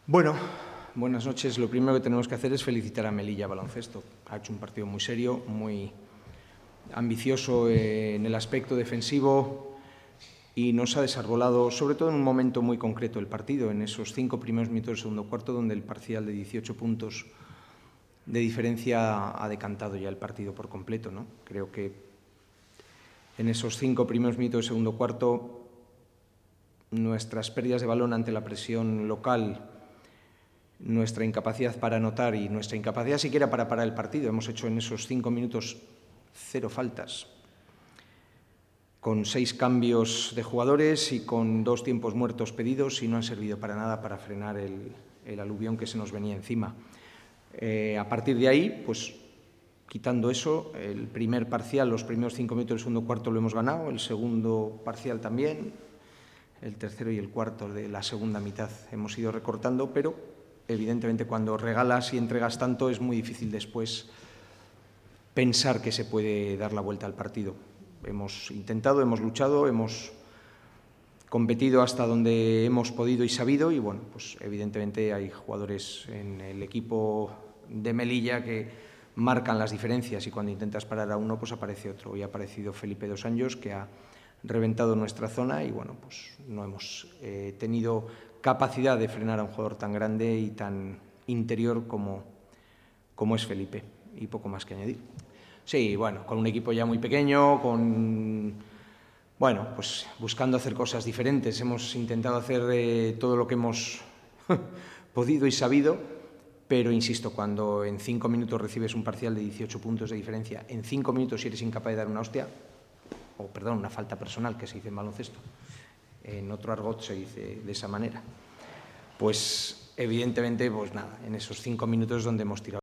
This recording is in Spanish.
Bueno, buenas noches. Lo primero que tenemos que hacer es felicitar a Melilla Baloncesto. Ha hecho un partido muy serio, muy ambicioso en el aspecto defensivo y nos ha desarbolado, sobre todo en un momento muy concreto, el partido, en esos 5 primeros minutos del segundo cuarto, donde el parcial de 18 puntos de diferencia ha decantado ya el partido por completo, ¿no? Creo que en esos 5 primeros minutos del segundo cuarto, nuestras pérdidas de balón ante la presión local, nuestra incapacidad para anotar y nuestra incapacidad siquiera para parar el partido. Hemos hecho en esos 5 minutos 0 faltas, con 6 cambios de jugadores y con 2 tiempos muertos pedidos, y no han servido para nada para frenar el aluvión que se nos venía encima. A partir de ahí, pues quitando eso, el primer parcial, los primeros 5 minutos del segundo cuarto lo hemos ganado, el segundo parcial también, el tercero y el cuarto de la segunda mitad hemos ido recortando, pero evidentemente cuando regalas y entregas tanto es muy difícil después pensar que se puede dar la vuelta al partido. Hemos intentado, hemos luchado, hemos competido hasta donde hemos podido y sabido, y bueno, pues evidentemente hay jugadores en el equipo de Melilla que marcan las diferencias, y cuando intentas parar a uno pues aparece otro. Hoy ha aparecido Felipe Dos Anjos, que ha reventado nuestra zona, y bueno, pues no hemos tenido capacidad de frenar a un jugador tan grande y tan interior como es Felipe, y poco más que añadir. Sí, bueno, con un equipo ya muy pequeño, bueno, pues buscando hacer cosas diferentes. Hemos intentado hacer todo lo que hemos podido y sabido, pero insisto, cuando en 5 minutos recibes un parcial de 18 puntos de diferencia, en 5 minutos si eres incapaz de dar una hostia, o perdón, una falta personal, que se dice en baloncesto, en otro argot se dice de esa manera, pues evidentemente, pues nada, en esos 5 minutos donde hemos tirado